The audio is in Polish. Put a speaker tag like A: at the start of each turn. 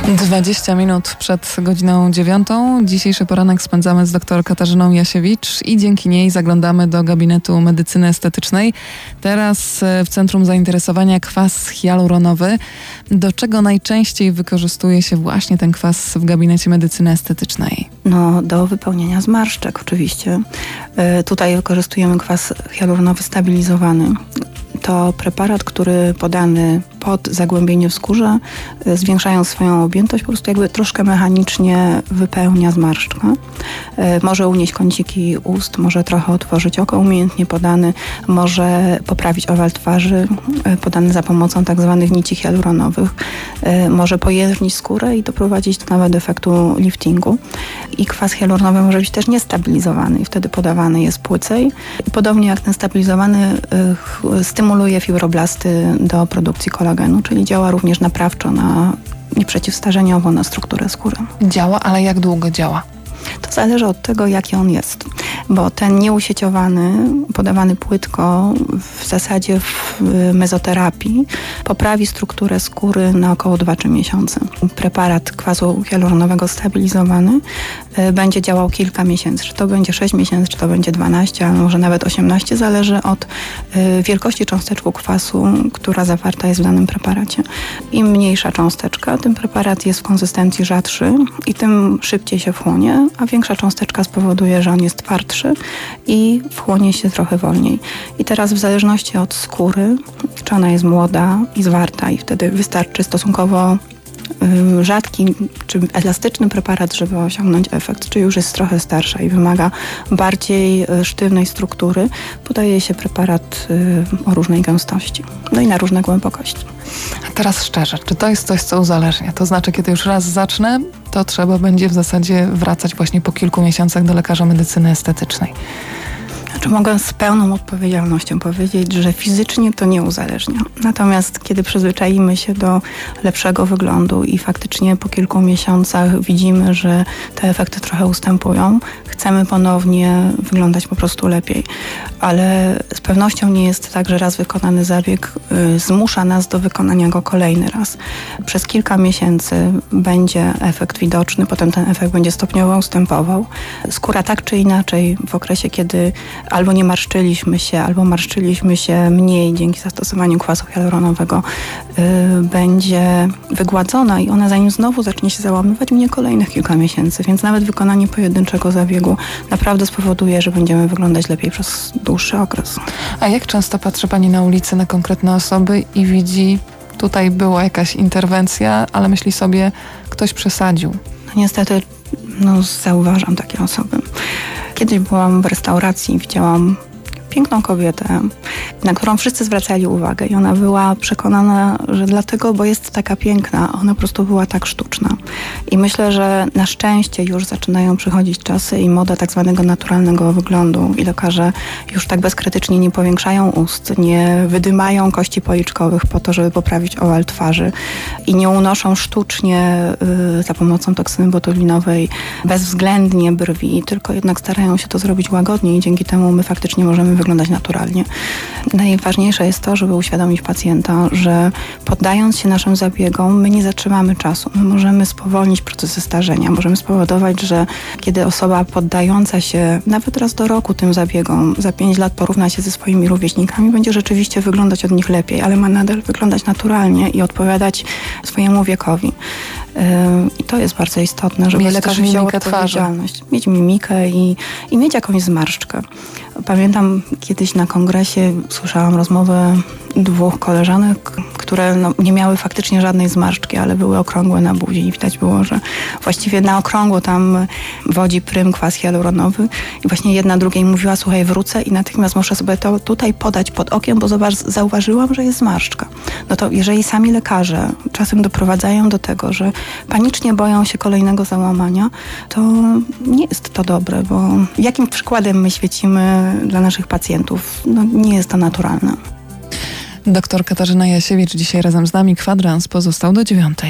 A: 20 minut przed godziną 9. Dzisiejszy poranek spędzamy z dr Katarzyną Jasiewicz i dzięki niej zaglądamy do gabinetu medycyny estetycznej. Teraz w centrum zainteresowania kwas hialuronowy. Do czego najczęściej wykorzystuje się właśnie ten kwas w gabinecie medycyny estetycznej?
B: Do wypełnienia zmarszczek oczywiście. Tutaj wykorzystujemy kwas hialuronowy stabilizowany. To preparat, który podany pod zagłębienie w skórze, zwiększając swoją objętość, po prostu jakby troszkę mechanicznie wypełnia zmarszczkę. Może unieść kąciki ust, może trochę otworzyć oko, umiejętnie podany, może poprawić owal twarzy, podany za pomocą tak zwanych nici hialuronowych, może pojeżdżać skórę i doprowadzić do nawet efektu liftingu. I kwas hialuronowy może być też niestabilizowany i wtedy podawany jest płycej. I podobnie jak ten stabilizowany stymuluje fibroblasty do produkcji kolagenu, czyli działa również naprawczo i przeciwstarzeniowo na strukturę skóry.
A: Działa, ale jak długo działa?
B: To zależy od tego, jaki on jest, bo ten nieusieciowany, podawany płytko w zasadzie w mezoterapii poprawi strukturę skóry na około 2-3 miesiące. Preparat kwasu hialuronowego stabilizowany będzie działał kilka miesięcy. Czy to będzie 6 miesięcy, czy to będzie 12, a może nawet 18, zależy od wielkości cząsteczku kwasu, która zawarta jest w danym preparacie. Im mniejsza cząsteczka, tym preparat jest w konsystencji rzadszy i tym szybciej się wchłonie, a większa cząsteczka spowoduje, że on jest twardszy i wchłonie się trochę wolniej. I teraz w zależności od skóry, czy ona jest młoda i zwarta i wtedy wystarczy stosunkowo rzadki czy elastyczny preparat, żeby osiągnąć efekt, czy już jest trochę starsza i wymaga bardziej sztywnej struktury, podaje się preparat o różnej gęstości, i na różne głębokości.
A: A teraz szczerze, czy to jest coś, co uzależnia? To znaczy, kiedy już raz zacznę, to trzeba będzie w zasadzie wracać właśnie po kilku miesiącach do lekarza medycyny estetycznej.
B: Mogę z pełną odpowiedzialnością powiedzieć, że fizycznie to nie uzależnia. Natomiast kiedy przyzwyczaimy się do lepszego wyglądu i faktycznie po kilku miesiącach widzimy, że te efekty trochę ustępują, chcemy ponownie wyglądać po prostu lepiej. Ale z pewnością nie jest tak, że raz wykonany zabieg zmusza nas do wykonania go kolejny raz. Przez kilka miesięcy będzie efekt widoczny, potem ten efekt będzie stopniowo ustępował. Skóra tak czy inaczej w okresie, kiedy albo nie marszczyliśmy się, albo marszczyliśmy się mniej dzięki zastosowaniu kwasu hialuronowego, będzie wygładzona i ona zanim znowu zacznie się załamywać, minie kolejnych kilka miesięcy, więc nawet wykonanie pojedynczego zabiegu naprawdę spowoduje, że będziemy wyglądać lepiej przez dłuższy okres.
A: A jak często patrzy Pani na ulicy na konkretne osoby i widzi, tutaj była jakaś interwencja, ale myśli sobie, ktoś przesadził?
B: Niestety zauważam takie osoby. Kiedyś byłam w restauracji i widziałam piękną kobietę, na którą wszyscy zwracali uwagę i ona była przekonana, że dlatego, bo jest taka piękna, ona po prostu była tak sztuczna. I myślę, że na szczęście już zaczynają przychodzić czasy i moda tak zwanego naturalnego wyglądu i lekarze już tak bezkrytycznie nie powiększają ust, nie wydymają kości policzkowych po to, żeby poprawić owal twarzy i nie unoszą sztucznie za pomocą toksyny botulinowej bezwzględnie brwi, tylko jednak starają się to zrobić łagodnie i dzięki temu my faktycznie możemy wyglądać naturalnie. Najważniejsze jest to, żeby uświadomić pacjenta, że poddając się naszym zabiegom, my nie zatrzymamy czasu. My możemy spowolnić procesy starzenia. Możemy spowodować, że kiedy osoba poddająca się nawet raz do roku tym zabiegom, za 5 lat porówna się ze swoimi rówieśnikami, będzie rzeczywiście wyglądać od nich lepiej, ale ma nadal wyglądać naturalnie i odpowiadać swojemu wiekowi. I to jest bardzo istotne, żeby lekarz wziął odpowiedzialność. Mieć mimikę i mieć jakąś zmarszczkę. Pamiętam kiedyś na kongresie słyszałam rozmowę 2 koleżanek, które nie miały faktycznie żadnej zmarszczki, ale były okrągłe na buzi i widać było, że właściwie na okrągło tam wodzi prym kwas hialuronowy i właśnie jedna drugiej mówiła, słuchaj, wrócę i natychmiast muszę sobie to tutaj podać pod okiem, bo zauważyłam, że jest zmarszczka. To jeżeli sami lekarze czasem doprowadzają do tego, że panicznie boją się kolejnego załamania, to nie jest to dobre, bo jakim przykładem my świecimy dla naszych pacjentów? Nie jest to naturalne.
A: Dr Katarzyna Jasiewicz dzisiaj razem z nami. Kwadrans pozostał do 9.